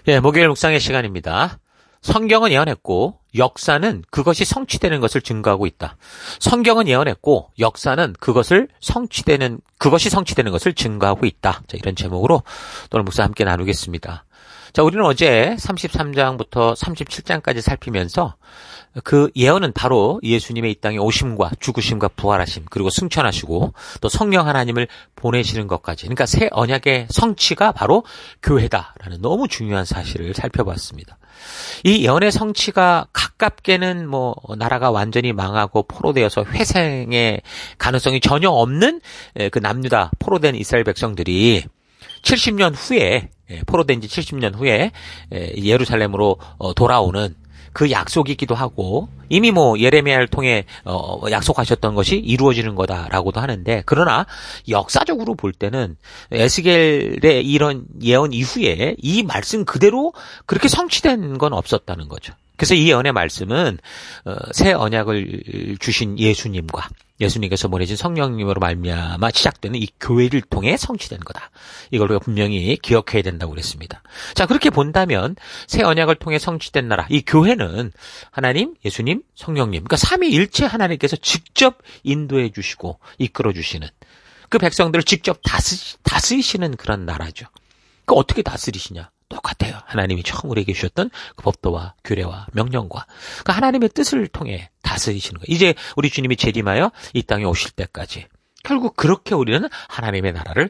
예, 목요일 묵상의 시간입니다. 성경은 예언했고 역사는 그것이 성취되는 것을 증거하고 있다. 성경은 예언했고 역사는 그것이 성취되는 것을 증거하고 있다. 자, 이런 제목으로 오늘 묵상 함께 나누겠습니다. 자, 우리는 어제 33장부터 37장까지 살피면서 그 예언은 바로 예수님의 이 땅에 오심과 죽으심과 부활하심, 그리고 승천하시고 또 성령 하나님을 보내시는 것까지, 그러니까 새 언약의 성취가 바로 교회다라는 너무 중요한 사실을 살펴봤습니다. 이 예언의 성취가 가깝게는 나라가 완전히 망하고 포로되어서 회생의 가능성이 전혀 없는 그 남유다 포로된 이스라엘 백성들이 70년 후에, 포로된 지 70년 후에 예루살렘으로 돌아오는 그 약속이기도 하고, 이미 예레미야를 통해 약속하셨던 것이 이루어지는 거다라고도 하는데, 그러나 역사적으로 볼 때는 에스겔의 이런 예언 이후에 이 말씀 그대로 그렇게 성취된 건 없었다는 거죠. 그래서 이 예언의 말씀은 새 언약을 주신 예수님께서 보내신 성령님으로 말미암아 시작되는 이 교회를 통해 성취된 거다. 이걸 우리가 분명히 기억해야 된다고 그랬습니다. 자, 그렇게 본다면 새 언약을 통해 성취된 나라, 이 교회는 하나님, 예수님, 성령님, 그러니까 삼위일체 하나님께서 직접 인도해 주시고 이끌어 주시는 그 백성들을 직접 다스리시는 그런 나라죠. 그 어떻게 다스리시냐? 똑같아요. 하나님이 처음 우리에게 주셨던 그 법도와 규례와 명령과 그 하나님의 뜻을 통해 다스리시는 거예요. 이제 우리 주님이 재림하여 이 땅에 오실 때까지 결국 그렇게 우리는 하나님의 나라를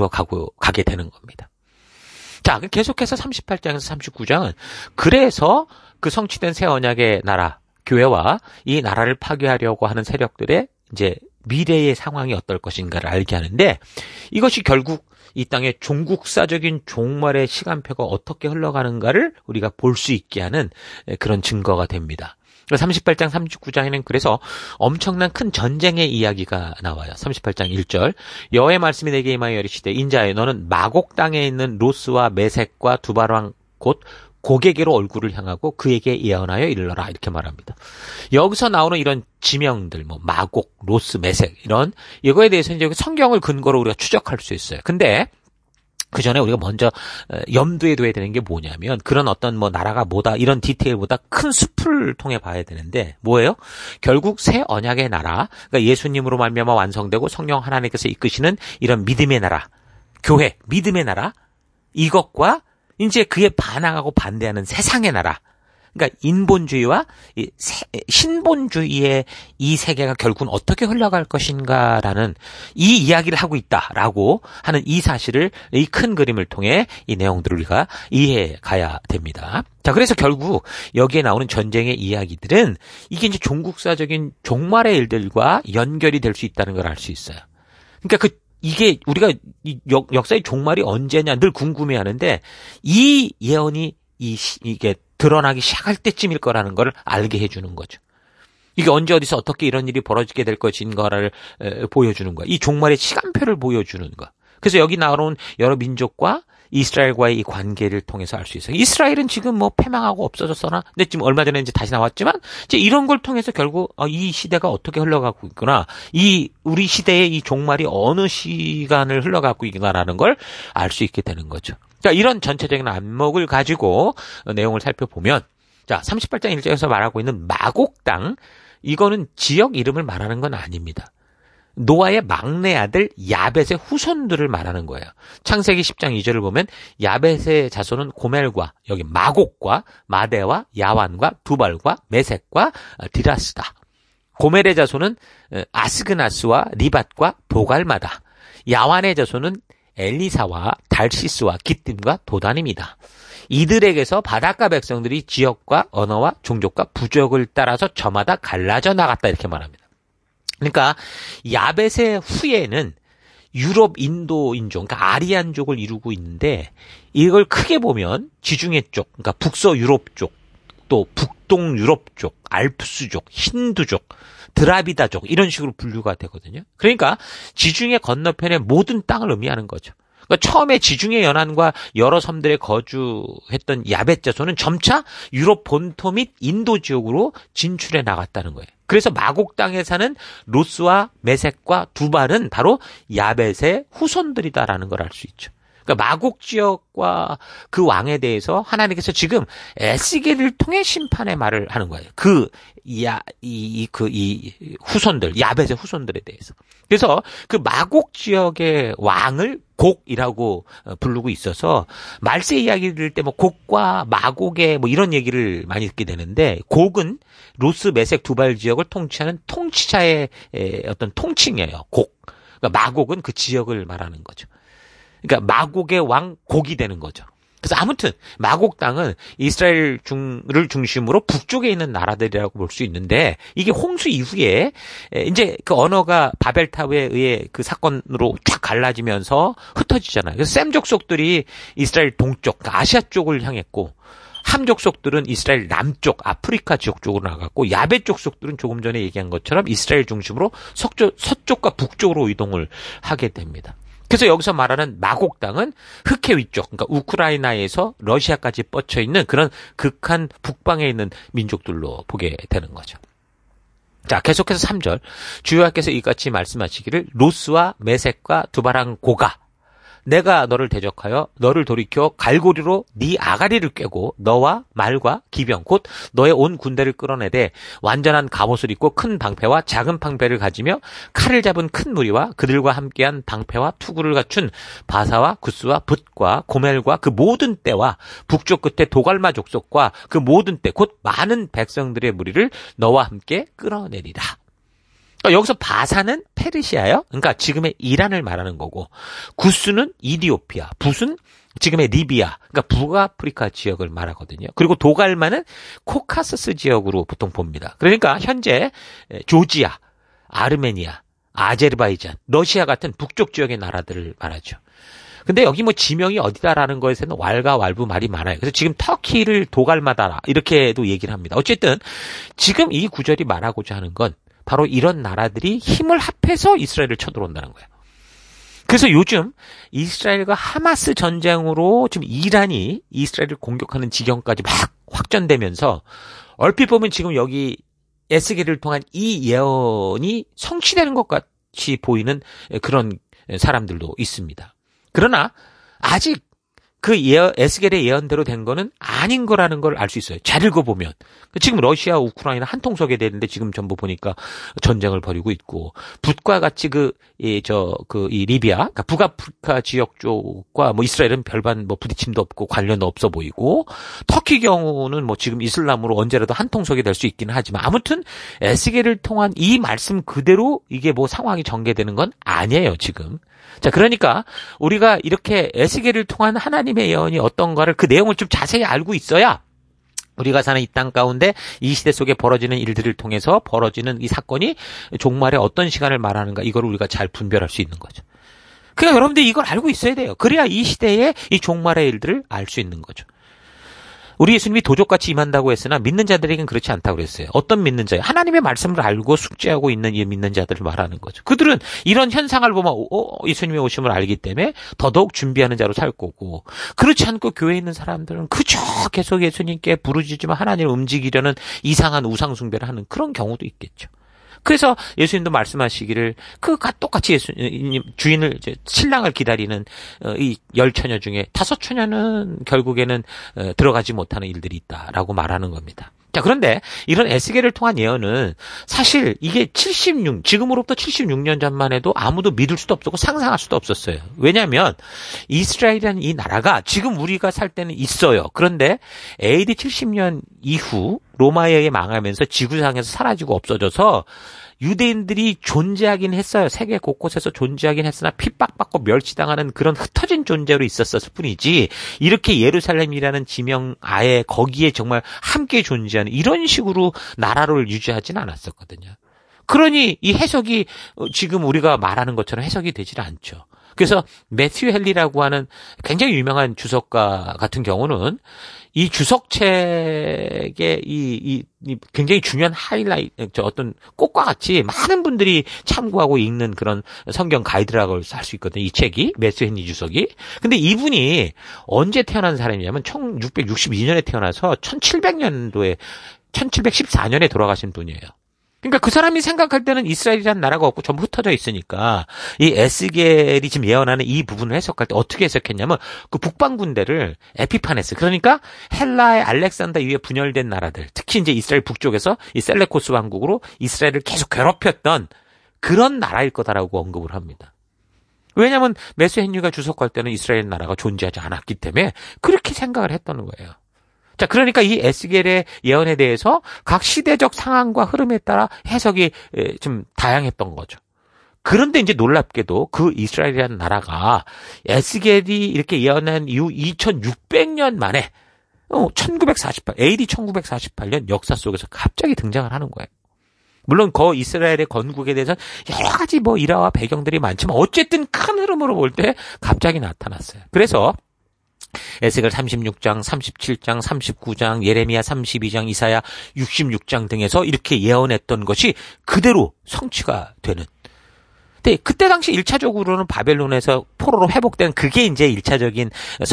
가게 되는 겁니다. 자, 계속해서 38장에서 39장은 그래서 그 성취된 새 언약의 나라, 교회와 이 나라를 파괴하려고 하는 세력들의 이제 미래의 상황이 어떨 것인가를 알게 하는데, 이것이 결국 이 땅의 종국사적인 종말의 시간표가 어떻게 흘러가는가를 우리가 볼 수 있게 하는 그런 증거가 됩니다. 38장 39장에는 그래서 엄청난 큰 전쟁의 이야기가 나와요. 38장 1절, 여호와의 말씀이 내게 임하여 이르시되 인자여 너는 마곡 땅에 있는 로스와 메섹과 두발왕 곧 고개계로 얼굴을 향하고 그에게 예언하여 이르러라, 이렇게 말합니다. 여기서 나오는 이런 지명들, 마곡, 로스, 메섹, 이거에 대해서 이제 성경을 근거로 우리가 추적할 수 있어요. 근데 그 전에 우리가 먼저 염두에 둬야 되는 게 뭐냐면, 그런 어떤 나라가 뭐다 이런 디테일보다 큰 숲을 통해 봐야 되는데, 뭐예요? 결국 새 언약의 나라, 그러니까 예수님으로 말미암아 완성되고 성령 하나님께서 이끄시는 이런 믿음의 나라, 교회, 믿음의 나라, 이것과 이제 그에 반항하고 반대하는 세상의 나라, 그러니까 인본주의와 신본주의의 이 세계가 결국은 어떻게 흘러갈 것인가라는 이 이야기를 하고 있다라고 하는 이 사실을, 이 큰 그림을 통해 이 내용들을 우리가 이해해 가야 됩니다. 자, 그래서 결국 여기에 나오는 전쟁의 이야기들은 이게 이제 종국사적인 종말의 일들과 연결이 될 수 있다는 걸 알 수 있어요. 그러니까 이게 우리가 역사의 종말이 언제냐 늘 궁금해하는데, 이 예언이 이게 드러나기 시작할 때쯤일 거라는 걸 알게 해주는 거죠. 이게 언제 어디서 어떻게 이런 일이 벌어지게 될 것인가를 보여주는 거야. 이 종말의 시간표를 보여주는 거. 그래서 여기 나오는 여러 민족과 이스라엘과의 이 관계를 통해서 알 수 있어요. 이스라엘은 지금 패망하고 없어졌으나, 근데 지금 얼마 전에 이제 다시 나왔지만, 이제 이런 걸 통해서 결국 이 시대가 어떻게 흘러가고 있구나, 우리 시대의 이 종말이 어느 시간을 흘러가고 있구나라는 걸 알 수 있게 되는 거죠. 자, 이런 전체적인 안목을 가지고 내용을 살펴보면, 자, 38장 1절에서 말하고 있는 마곡 땅, 이거는 지역 이름을 말하는 건 아닙니다. 노아의 막내 아들 야벳의 후손들을 말하는 거예요. 창세기 10장 2절을 보면 야벳의 자손은 고멜과 여기 마곡과 마대와 야완과 두발과 메섹과 디라스다. 고멜의 자손은 아스그나스와 리밧과 도갈마다. 야완의 자손은 엘리사와 달시스와 기띔과 도단입니다. 이들에게서 바닷가 백성들이 지역과 언어와 종족과 부족을 따라서 저마다 갈라져 나갔다, 이렇게 말합니다. 그러니까 야벳의 후예는 유럽 인도 인종, 그러니까 아리안족을 이루고 있는데, 이걸 크게 보면 지중해 쪽, 그러니까 북서 유럽 쪽, 또 북동 유럽 쪽, 알프스족, 힌두족, 드라비다족, 이런 식으로 분류가 되거든요. 그러니까 지중해 건너편의 모든 땅을 의미하는 거죠. 그러니까 처음에 지중해 연안과 여러 섬들에 거주했던 야벳 자손은 점차 유럽 본토 및 인도 지역으로 진출해 나갔다는 거예요. 그래서 마곡 땅에 사는 로스와 메섹과 두발은 바로 야벳의 후손들이다라는 걸 알 수 있죠. 그러니까 마곡 지역과 그 왕에 대해서 하나님께서 지금 에스겔을 통해 심판의 말을 하는 거예요. 이 후손들, 야벳의 후손들에 대해서. 그래서 그 마곡 지역의 왕을 곡이라고 부르고 있어서 말세 이야기 들을 때 뭐 곡과 마곡의 뭐 이런 얘기를 많이 듣게 되는데, 곡은 로스, 메색, 두발 지역을 통치하는 통치자의 어떤 통칭이에요. 곡. 그러니까 마곡은 그 지역을 말하는 거죠. 그러니까 마곡의 왕 곡이 되는 거죠. 그래서 아무튼 마곡 땅은 이스라엘을 중심으로 북쪽에 있는 나라들이라고 볼 수 있는데, 이게 홍수 이후에 이제 그 언어가 바벨탑에 의해 그 사건으로 쫙 갈라지면서 흩어지잖아요. 그래서 셈 족속들이 이스라엘 동쪽, 그러니까 아시아 쪽을 향했고, 함 족속들은 이스라엘 남쪽, 아프리카 지역 쪽으로 나갔고, 야벳 족속들은 조금 전에 얘기한 것처럼 이스라엘 중심으로 서쪽과 북쪽으로 이동을 하게 됩니다. 그래서 여기서 말하는 마곡 땅은 흑해 위쪽, 그러니까 우크라이나에서 러시아까지 뻗쳐 있는 그런 극한 북방에 있는 민족들로 보게 되는 거죠. 자, 계속해서 3절. 주여와께서 이같이 말씀하시기를, 로스와 메색과 두바랑 고가, 내가 너를 대적하여 너를 돌이켜 갈고리로 네 아가리를 꿰고 너와 말과 기병 곧 너의 온 군대를 끌어내되 완전한 갑옷을 입고 큰 방패와 작은 방패를 가지며 칼을 잡은 큰 무리와 그들과 함께한 방패와 투구를 갖춘 바사와 구스와 붓과 고멜과 그 모든 떼와 북쪽 끝에 도갈마 족속과 그 모든 떼 곧 많은 백성들의 무리를 너와 함께 끌어내리라. 여기서 바사는 페르시아요. 그러니까 지금의 이란을 말하는 거고, 구스는 이디오피아, 붓은 지금의 리비아, 그러니까 북아프리카 지역을 말하거든요. 그리고 도갈마는 코카서스 지역으로 보통 봅니다. 그러니까 현재 조지아, 아르메니아, 아제르바이잔, 러시아 같은 북쪽 지역의 나라들을 말하죠. 근데 여기 뭐 지명이 어디다라는 거에서는 왈가왈부 말이 많아요. 그래서 지금 터키를 도갈마다 이렇게도 얘기를 합니다. 어쨌든 지금 이 구절이 말하고자 하는 건 바로 이런 나라들이 힘을 합해서 이스라엘을 쳐들어온다는 거예요. 그래서 요즘 이스라엘과 하마스 전쟁으로 지금 이란이 이스라엘을 공격하는 지경까지 막 확전되면서 얼핏 보면 지금 여기 에스겔을 통한 이 예언이 성취되는 것 같이 보이는 그런 사람들도 있습니다. 그러나 아직 그 에스겔의 예언대로 된 거는 아닌 거라는 걸 알 수 있어요. 잘 읽어보면. 지금 러시아, 우크라이나 한 통속에 되는데 지금 전부 보니까 전쟁을 벌이고 있고, 붓과 같이 이 리비아, 그러니까 북아프리카 지역 쪽과 뭐 이스라엘은 별반 뭐 부딪힘도 없고 관련도 없어 보이고, 터키 경우는 뭐 지금 이슬람으로 언제라도 한 통속이 될 수 있기는 하지만, 아무튼 에스겔을 통한 이 말씀 그대로 이게 뭐 상황이 전개되는 건 아니에요, 지금. 자, 그러니까 우리가 이렇게 에스겔을 통한 하나님의 예언이 어떤가를, 그 내용을 좀 자세히 알고 있어야 우리가 사는 이 땅 가운데 이 시대 속에 벌어지는 일들을 통해서 벌어지는 이 사건이 종말에 어떤 시간을 말하는가, 이걸 우리가 잘 분별할 수 있는 거죠. 그러니까 여러분들 이걸 알고 있어야 돼요. 그래야 이 시대의 이 종말의 일들을 알 수 있는 거죠. 우리 예수님이 도적같이 임한다고 했으나 믿는 자들에겐 그렇지 않다고 그랬어요. 어떤 믿는 자예요? 하나님의 말씀을 알고 숙지하고 있는 이 믿는 자들을 말하는 거죠. 그들은 이런 현상을 보면 예수님의 오심을 알기 때문에 더더욱 준비하는 자로 살 거고, 그렇지 않고 교회에 있는 사람들은 그저 계속 예수님께 부르짖으며 하나님을 움직이려는 이상한 우상 숭배를 하는 그런 경우도 있겠죠. 그래서 예수님도 말씀하시기를, 똑같이 예수님 주인을, 신랑을 기다리는 이 10처녀 중에 5처녀는 결국에는 들어가지 못하는 일들이 있다라고 말하는 겁니다. 자, 그런데 이런 에스겔을 통한 예언은 사실 이게 지금으로부터 76년 전만 해도 아무도 믿을 수도 없었고 상상할 수도 없었어요. 왜냐하면 이스라엘이라는 이 나라가 지금 우리가 살 때는 있어요. 그런데 AD 70년 이후 로마에 의해 망하면서 지구상에서 사라지고 없어져서 유대인들이 존재하긴 했어요. 세계 곳곳에서 존재하긴 했으나 핍박받고 멸치당하는 그런 흩어진 존재로 있었을 뿐이지, 이렇게 예루살렘이라는 지명 아예 거기에 정말 함께 존재하는 이런 식으로 나라를 유지하진 않았었거든요. 그러니 이 해석이 지금 우리가 말하는 것처럼 해석이 되질 않죠. 그래서 매튜 헨리라고 하는 굉장히 유명한 주석가 같은 경우는 이 주석책의 이 굉장히 중요한 하이라이트, 어떤 꽃과 같이 많은 분들이 참고하고 읽는 그런 성경 가이드라고 할 수 있거든요. 이 책이, 매튜 헨리 주석이. 근데 이분이 언제 태어난 사람이냐면 1662년에 태어나서 1714년에 돌아가신 분이에요. 그러니까 그 사람이 생각할 때는 이스라엘이라는 나라가 없고 전부 흩어져 있으니까 이 에스겔이 지금 예언하는 이 부분을 해석할 때 어떻게 해석했냐면 그 북방 군대를 에피파네스, 그러니까 헬라의 알렉산더 이후에 분열된 나라들, 특히 이제 이스라엘 북쪽에서 이 셀레코스 왕국으로 이스라엘을 계속 괴롭혔던 그런 나라일 거다라고 언급을 합니다. 왜냐하면 메스 헨리가 주석할 때는 이스라엘 나라가 존재하지 않았기 때문에 그렇게 생각을 했다는 거예요. 자, 그러니까 이 에스겔의 예언에 대해서 각 시대적 상황과 흐름에 따라 해석이 좀 다양했던 거죠. 그런데 이제 놀랍게도 그 이스라엘이라는 나라가 에스겔이 이렇게 예언한 이후 2600년 만에 1948, AD 1948년 역사 속에서 갑자기 등장을 하는 거예요. 물론 이스라엘의 건국에 대해서 여러 가지 일화와 배경들이 많지만 어쨌든 큰 흐름으로 볼 때 갑자기 나타났어요. 그래서 에스겔 36장, 37장, 39장, 예레미야 32장, 이사야 66장 등에서 이렇게 예언했던 것이 그대로 성취가 되는. 근데 그때 당시 1차적으로는 바벨론에서 포로로 회복된 그게 이제 1차적인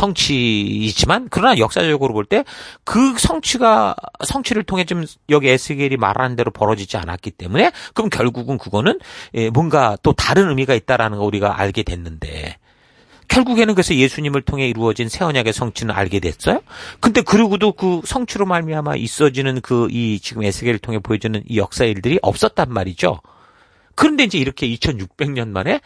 성취이지만, 그러나 역사적으로 볼 때 그 성취를 통해 좀 여기 에스겔이 말하는 대로 벌어지지 않았기 때문에 그럼 결국은 그거는 뭔가 또 다른 의미가 있다라는 거 우리가 알게 됐는데, 결국에는 그래서 예수님을 통해 이루어진 새 언약의 성취는 알게 됐어요. 근데 그러고도 그 성취로 말미암아 있어지는 이 지금 에스겔을 통해 보여주는 이 역사의 일들이 없었단 말이죠. 그런데 이제 이렇게 2600년 만에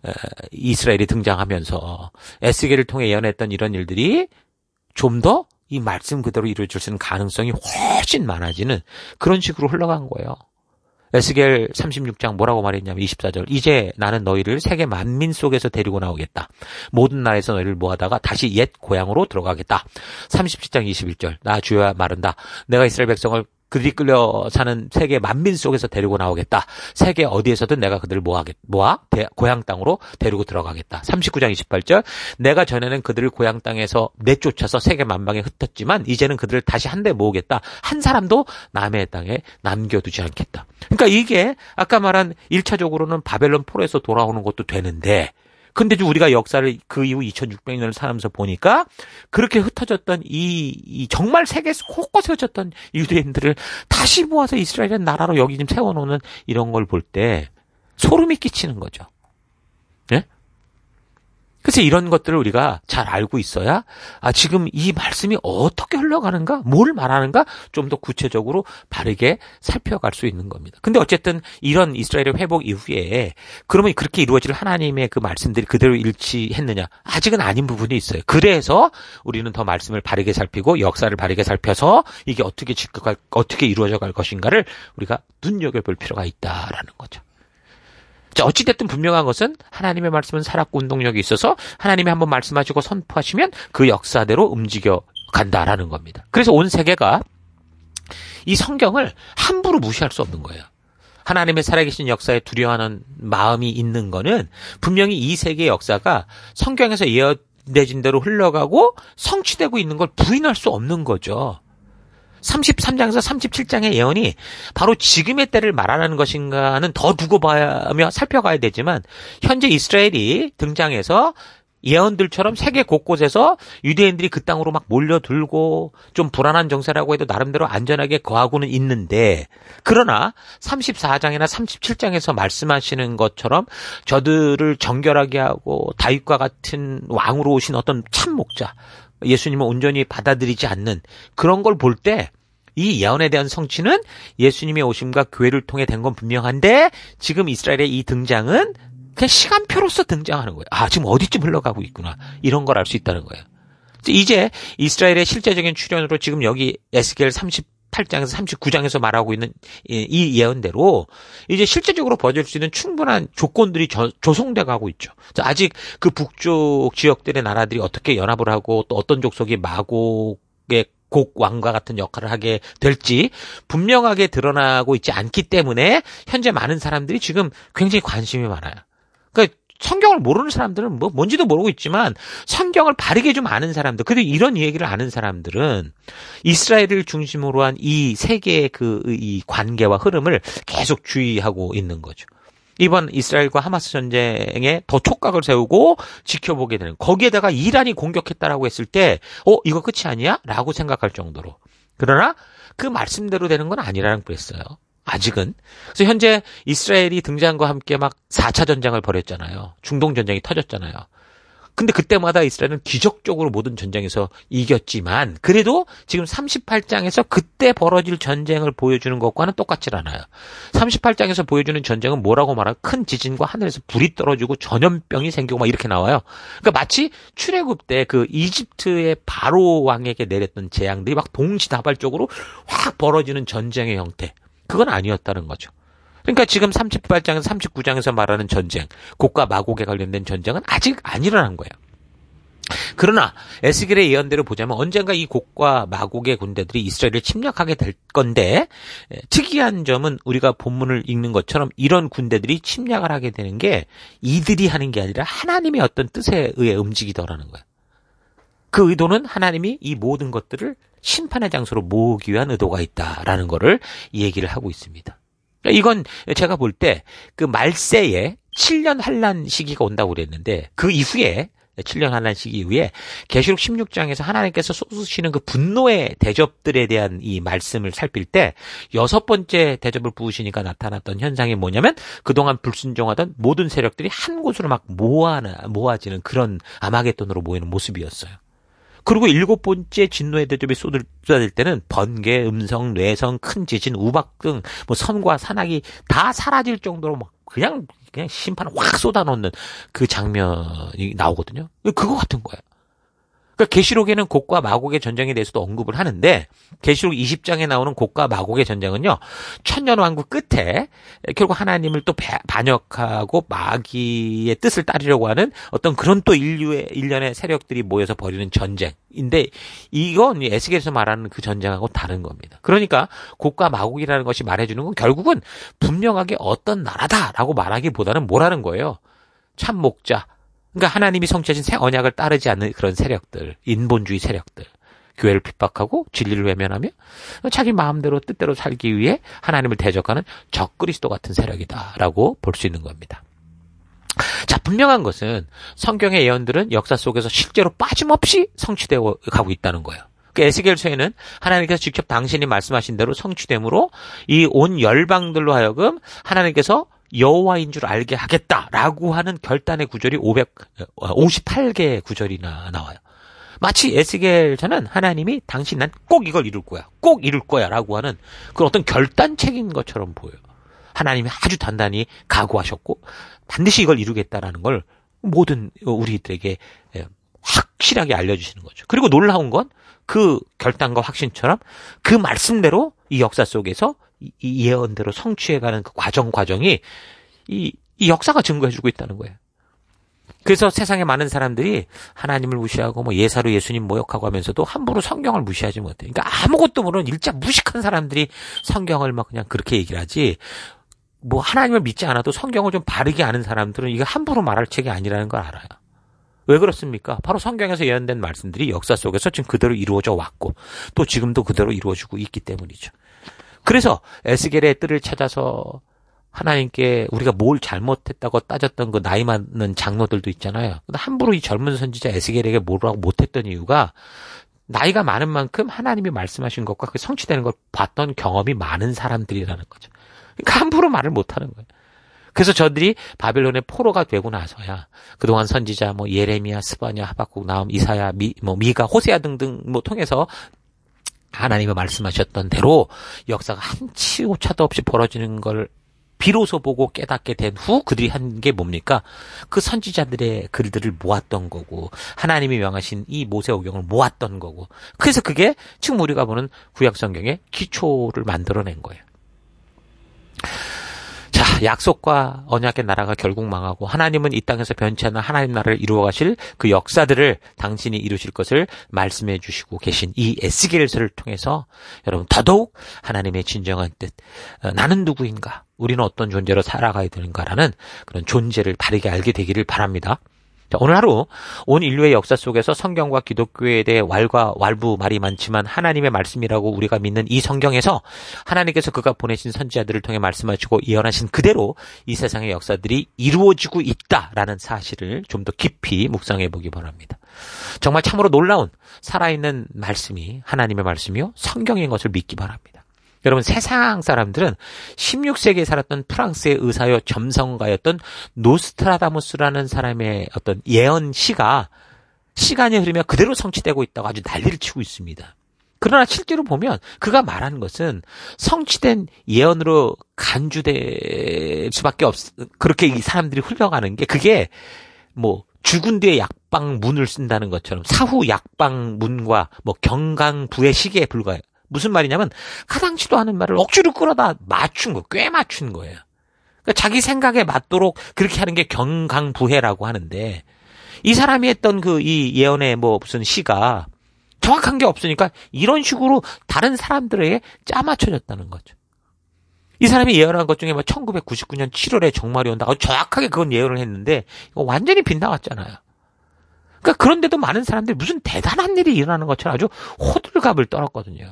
이스라엘이 등장하면서 에스겔을 통해 예언했던 이런 일들이 좀 더 이 말씀 그대로 이루어질 수 있는 가능성이 훨씬 많아지는 그런 식으로 흘러간 거예요. 에스겔 36장 뭐라고 말했냐면 24절, 이제 나는 너희를 세계 만민 속에서 데리고 나오겠다. 모든 나라에서 너희를 모아다가 다시 옛 고향으로 들어가겠다. 37장 21절, 나 주여야 말한다. 내가 이스라엘 백성을 그들이 끌려 사는 세계 만민 속에서 데리고 나오겠다. 세계 어디에서든 내가 그들을 모아 고향 땅으로 데리고 들어가겠다. 39장 28절, 내가 전에는 그들을 고향 땅에서 내쫓아서 세계 만방에 흩었지만 이제는 그들을 다시 한데 모으겠다. 한 사람도 남의 땅에 남겨두지 않겠다. 그러니까 이게 아까 말한 1차적으로는 바벨론 포로에서 돌아오는 것도 되는데, 근데 우리가 역사를 그 이후 2600년을 살면서 보니까 그렇게 흩어졌던 이 정말 세계에서 곳곳에 흩어졌던 유대인들을 다시 모아서 이스라엘의 나라로 여기 지금 세워놓는 이런 걸 볼 때 소름이 끼치는 거죠. 예? 그래서 이런 것들을 우리가 잘 알고 있어야 지금 이 말씀이 어떻게 흘러가는가, 뭘 말하는가 좀 더 구체적으로 바르게 살펴갈 수 있는 겁니다. 근데 어쨌든 이런 이스라엘의 회복 이후에 그러면 그렇게 이루어질 하나님의 그 말씀들이 그대로 일치했느냐? 아직은 아닌 부분이 있어요. 그래서 우리는 더 말씀을 바르게 살피고 역사를 바르게 살펴서 이게 어떻게 이루어져 갈 것인가를 우리가 눈여겨볼 필요가 있다라는 거죠. 자, 어찌됐든 분명한 것은 하나님의 말씀은 살았고 운동력이 있어서 하나님이 한번 말씀하시고 선포하시면 그 역사대로 움직여 간다라는 겁니다. 그래서 온 세계가 이 성경을 함부로 무시할 수 없는 거예요. 하나님의 살아계신 역사에 두려워하는 마음이 있는 거는 분명히 이 세계의 역사가 성경에서 예언되진 대로 흘러가고 성취되고 있는 걸 부인할 수 없는 거죠. 33장에서 37장의 예언이 바로 지금의 때를 말하는 것인가는 더 두고 봐야며 살펴가야 되지만, 현재 이스라엘이 등장해서 예언들처럼 세계 곳곳에서 유대인들이 그 땅으로 막 몰려들고 좀 불안한 정세라고 해도 나름대로 안전하게 거하고는 있는데, 그러나 34장이나 37장에서 말씀하시는 것처럼 저들을 정결하게 하고 다윗과 같은 왕으로 오신 어떤 참 목자, 예수님을 온전히 받아들이지 않는 그런 걸 볼 때 이 예언에 대한 성취는 예수님의 오심과 교회를 통해 된 건 분명한데, 지금 이스라엘의 이 등장은 그냥 시간표로서 등장하는 거예요. 지금 어디쯤 흘러가고 있구나, 이런 걸 알 수 있다는 거예요. 이제 이스라엘의 실제적인 출현으로 지금 여기 에스겔 38장에서 39장에서 말하고 있는 이 예언대로 이제 실제적으로 벌어질 수 있는 충분한 조건들이 조성돼 가고 있죠. 아직 그 북쪽 지역들의 나라들이 어떻게 연합을 하고 또 어떤 족속이 마곡의 곡왕과 같은 역할을 하게 될지 분명하게 드러나고 있지 않기 때문에 현재 많은 사람들이 지금 굉장히 관심이 많아요. 그러니까 성경을 모르는 사람들은 뭔지도 모르고 있지만 성경을 바르게 좀 아는 사람들, 그리고 이런 얘기를 아는 사람들은 이스라엘을 중심으로 한 이 세계의 이 관계와 흐름을 계속 주의하고 있는 거죠. 이번 이스라엘과 하마스 전쟁에 더 촉각을 세우고 지켜보게 되는, 거기에다가 이란이 공격했다라고 했을 때 이거 끝이 아니야? 라고 생각할 정도로. 그러나 그 말씀대로 되는 건 아니라는 그랬어요. 아직은. 그래서 현재 이스라엘이 등장과 함께 막 4차 전쟁을 벌였잖아요. 중동 전쟁이 터졌잖아요. 근데 그때마다 이스라엘은 기적적으로 모든 전쟁에서 이겼지만 그래도 지금 38장에서 그때 벌어질 전쟁을 보여주는 것과는 똑같질 않아요. 38장에서 보여주는 전쟁은 뭐라고 말하면 큰 지진과 하늘에서 불이 떨어지고 전염병이 생기고 막 이렇게 나와요. 그러니까 마치 출애굽 때 그 이집트의 바로 왕에게 내렸던 재앙들이 막 동시다발적으로 확 벌어지는 전쟁의 형태. 그건 아니었다는 거죠. 그러니까 지금 38장에서 39장에서 말하는 전쟁, 곡과 마곡에 관련된 전쟁은 아직 안 일어난 거예요. 그러나 에스겔의 예언대로 보자면 언젠가 이 곡과 마곡의 군대들이 이스라엘을 침략하게 될 건데 특이한 점은 우리가 본문을 읽는 것처럼 이런 군대들이 침략을 하게 되는 게 이들이 하는 게 아니라 하나님의 어떤 뜻에 의해 움직이더라는 거예요. 그 의도는 하나님이 이 모든 것들을 심판의 장소로 모으기 위한 의도가 있다라는 거를 얘기를 하고 있습니다. 이건 제가 볼 때 그 말세에 7년 환란 시기가 온다고 그랬는데 그 이후에 7년 환란 시기 이후에 계시록 16장에서 하나님께서 쏟으시는 그 분노의 대접들에 대한 이 말씀을 살필 때 6번째 대접을 부으시니까 나타났던 현상이 뭐냐면 그동안 불순종하던 모든 세력들이 한 곳으로 막 모아지는 그런 아마겟돈으로 모이는 모습이었어요. 그리고 7번째 진노의 대접이 쏟아질 때는 번개, 음성, 뇌성, 큰 지진, 우박 등 뭐 선과 산악이 다 사라질 정도로 막 그냥 심판을 확 쏟아놓는 그 장면이 나오거든요. 그거 같은 거예요. 그러니까 계시록에는 곡과 마곡의 전쟁에 대해서도 언급을 하는데 계시록 20장에 나오는 곡과 마곡의 전쟁은요. 천년 왕국 끝에 결국 하나님을 또 반역하고 마귀의 뜻을 따르려고 하는 어떤 그런 또 일련의 세력들이 모여서 벌이는 전쟁인데 이건 에스겔에서 말하는 그 전쟁하고 다른 겁니다. 그러니까 곡과 마곡이라는 것이 말해주는 건 결국은 분명하게 어떤 나라다라고 말하기보다는 뭐라는 거예요. 참 목자. 그러니까 하나님이 성취하신 새 언약을 따르지 않는 그런 세력들, 인본주의 세력들, 교회를 핍박하고 진리를 외면하며 자기 마음대로 뜻대로 살기 위해 하나님을 대적하는 적그리스도 같은 세력이다라고 볼 수 있는 겁니다. 자, 분명한 것은 성경의 예언들은 역사 속에서 실제로 빠짐없이 성취되어 가고 있다는 거예요. 그 에스겔서에는 하나님께서 직접 당신이 말씀하신 대로 성취됨으로 이 온 열방들로 하여금 하나님께서 여호와인 줄 알게 하겠다라고 하는 결단의 구절이 558개의 구절이나 나와요. 마치 에스겔서는 하나님이 당신 난 꼭 이걸 이룰 거야. 꼭 이룰 거야 라고 하는 그런 어떤 결단책인 것처럼 보여요. 하나님이 아주 단단히 각오하셨고 반드시 이걸 이루겠다라는 걸 모든 우리들에게 확실하게 알려주시는 거죠. 그리고 놀라운 건 그 결단과 확신처럼 그 말씀대로 이 역사 속에서 이 예언대로 성취해가는 그 과정이 이 역사가 증거해주고 있다는 거예요. 그래서 세상에 많은 사람들이 하나님을 무시하고 뭐 예사로 예수님 모욕하고 하면서도 함부로 성경을 무시하지 못해. 그러니까 아무것도 모르는 일자 무식한 사람들이 성경을 막 그냥 그렇게 얘기를 하지. 뭐 하나님을 믿지 않아도 성경을 좀 바르게 아는 사람들은 이거 함부로 말할 책이 아니라는 걸 알아요. 왜 그렇습니까? 바로 성경에서 예언된 말씀들이 역사 속에서 지금 그대로 이루어져 왔고 또 지금도 그대로 이루어지고 있기 때문이죠. 그래서 에스겔의 뜰을 찾아서 하나님께 우리가 뭘 잘못했다고 따졌던 그 나이 많은 장로들도 있잖아요. 근데 함부로 이 젊은 선지자 에스겔에게 뭐라고 못했던 이유가 나이가 많은 만큼 하나님이 말씀하신 것과 그 성취되는 걸 봤던 경험이 많은 사람들이라는 거죠. 그러니까 함부로 말을 못하는 거예요. 그래서 저들이 바벨론의 포로가 되고 나서야 그동안 선지자 뭐 예레미야, 스바냐, 하박국, 나훔, 이사야, 미가, 호세아 등등 뭐 통해서 하나님이 말씀하셨던 대로 역사가 한치 오차도 없이 벌어지는 걸 비로소 보고 깨닫게 된 후 그들이 한 게 뭡니까? 그 선지자들의 글들을 모았던 거고 하나님이 명하신 이 모세오경을 모았던 거고 그래서 그게 지금 우리가 보는 구약성경의 기초를 만들어낸 거예요. 자, 약속과 언약의 나라가 결국 망하고 하나님은 이 땅에서 변치 않는 하나님 나라를 이루어 가실 그 역사들을 당신이 이루실 것을 말씀해 주시고 계신 이 에스겔서를 통해서 여러분 더더욱 하나님의 진정한 뜻, 나는 누구인가, 우리는 어떤 존재로 살아가야 되는가라는 그런 존재를 바르게 알게 되기를 바랍니다. 자, 오늘 하루 온 인류의 역사 속에서 성경과 기독교에 대해 왈부 말이 많지만 하나님의 말씀이라고 우리가 믿는 이 성경에서 하나님께서 그가 보내신 선지자들을 통해 말씀하시고 예언하신 그대로 이 세상의 역사들이 이루어지고 있다라는 사실을 좀 더 깊이 묵상해 보기 바랍니다. 정말 참으로 놀라운 살아있는 말씀이 하나님의 말씀이요 성경인 것을 믿기 바랍니다. 여러분, 세상 사람들은 16세기에 살았던 프랑스의 의사요 점성가였던 노스트라다무스라는 사람의 어떤 예언시가 시간이 흐르면 그대로 성취되고 있다고 아주 난리를 치고 있습니다. 그러나 실제로 보면 그가 말하는 것은 성취된 예언으로 간주될 수밖에 그렇게 이 사람들이 흘러가는 게 그게 뭐 죽은 뒤에 약방문을 쓴다는 것처럼 사후 약방문과 뭐 경강부의 시기에 불과해요. 무슨 말이냐면 가당치도 않은 말을 억지로 끌어다 맞춘 거, 꽤 맞춘 거예요. 그러니까 자기 생각에 맞도록 그렇게 하는 게 경강부회라고 하는데 이 사람이 했던 이 예언의 뭐 무슨 시가 정확한 게 없으니까 이런 식으로 다른 사람들에게 짜맞춰졌다는 거죠. 이 사람이 예언한 것 중에 1999년 7월에 정말이 온다고 정확하게 그건 예언을 했는데 이거 완전히 빗나갔잖아요. 그러니까 그런데도 많은 사람들이 무슨 대단한 일이 일어나는 것처럼 아주 호들갑을 떨었거든요.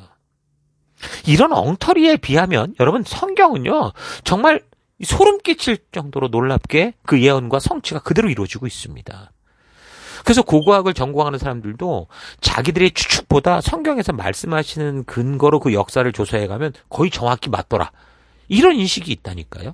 이런 엉터리에 비하면 여러분 성경은요 정말 소름 끼칠 정도로 놀랍게 그 예언과 성취가 그대로 이루어지고 있습니다. 그래서 고고학을 전공하는 사람들도 자기들의 추측보다 성경에서 말씀하시는 근거로 그 역사를 조사해가면 거의 정확히 맞더라. 이런 인식이 있다니까요.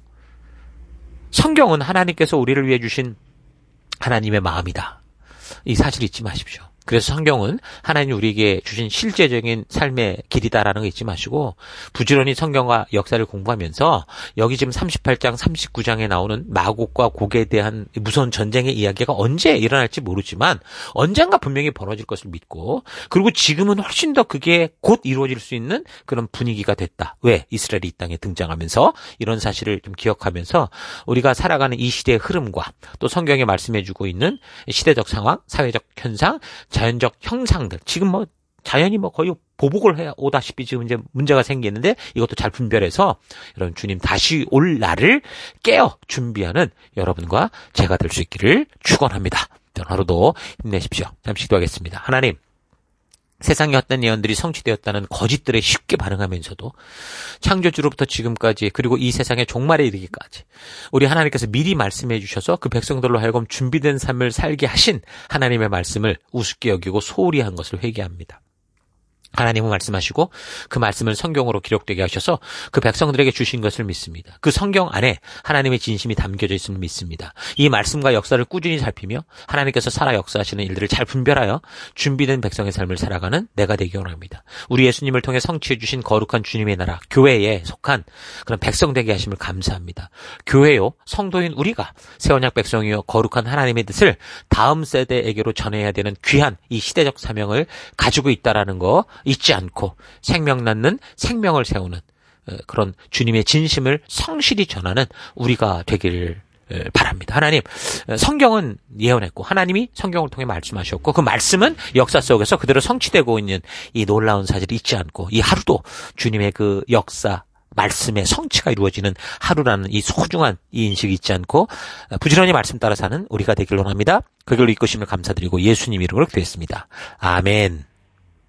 성경은 하나님께서 우리를 위해 주신 하나님의 마음이다. 이 사실 잊지 마십시오. 그래서 성경은 하나님이 우리에게 주신 실제적인 삶의 길이다라는 거 잊지 마시고 부지런히 성경과 역사를 공부하면서 여기 지금 38장, 39장에 나오는 마곡과 곡에 대한 무서운 전쟁의 이야기가 언제 일어날지 모르지만 언젠가 분명히 벌어질 것을 믿고 그리고 지금은 훨씬 더 그게 곧 이루어질 수 있는 그런 분위기가 됐다. 왜? 이스라엘이 이 땅에 등장하면서 이런 사실을 좀 기억하면서 우리가 살아가는 이 시대의 흐름과 또 성경에 말씀해주고 있는 시대적 상황, 사회적 현상, 자연적 형상들 지금 자연이 거의 보복을 해 오다시피 지금 이제 문제가 생기는데 이것도 잘 분별해서 여러분 주님 다시 올 날을 깨어 준비하는 여러분과 제가 될 수 있기를 축원합니다. 하루도 힘내십시오. 잠시 기도하겠습니다. 하나님, 세상의 헛된 예언들이 성취되었다는 거짓들에 쉽게 반응하면서도 창조주로부터 지금까지 그리고 이 세상의 종말에 이르기까지 우리 하나님께서 미리 말씀해 주셔서 그 백성들로 하여금 준비된 삶을 살게 하신 하나님의 말씀을 우습게 여기고 소홀히 한 것을 회개합니다. 하나님은 말씀하시고 그 말씀을 성경으로 기록되게 하셔서 그 백성들에게 주신 것을 믿습니다. 그 성경 안에 하나님의 진심이 담겨져 있음을 믿습니다. 이 말씀과 역사를 꾸준히 살피며 하나님께서 살아 역사하시는 일들을 잘 분별하여 준비된 백성의 삶을 살아가는 내가 되기 원합니다. 우리 예수님을 통해 성취해 주신 거룩한 주님의 나라 교회에 속한 그런 백성 되게 하심을 감사합니다. 교회요 성도인 우리가 새 언약 백성이요 거룩한 하나님의 뜻을 다음 세대에게로 전해야 되는 귀한 이 시대적 사명을 가지고 있다라는 거 잊지 않고 생명 낳는 생명을 세우는 그런 주님의 진심을 성실히 전하는 우리가 되기를 바랍니다. 하나님, 성경은 예언했고 하나님이 성경을 통해 말씀하셨고 그 말씀은 역사 속에서 그대로 성취되고 있는 이 놀라운 사실을 잊지 않고 이 하루도 주님의 그 역사 말씀의 성취가 이루어지는 하루라는 이 소중한 이 인식을 잊지 않고 부지런히 말씀 따라 사는 우리가 되기를 원합니다. 그 길로 이끄심을 감사드리고 예수님 이름으로 기도했습니다. 아멘.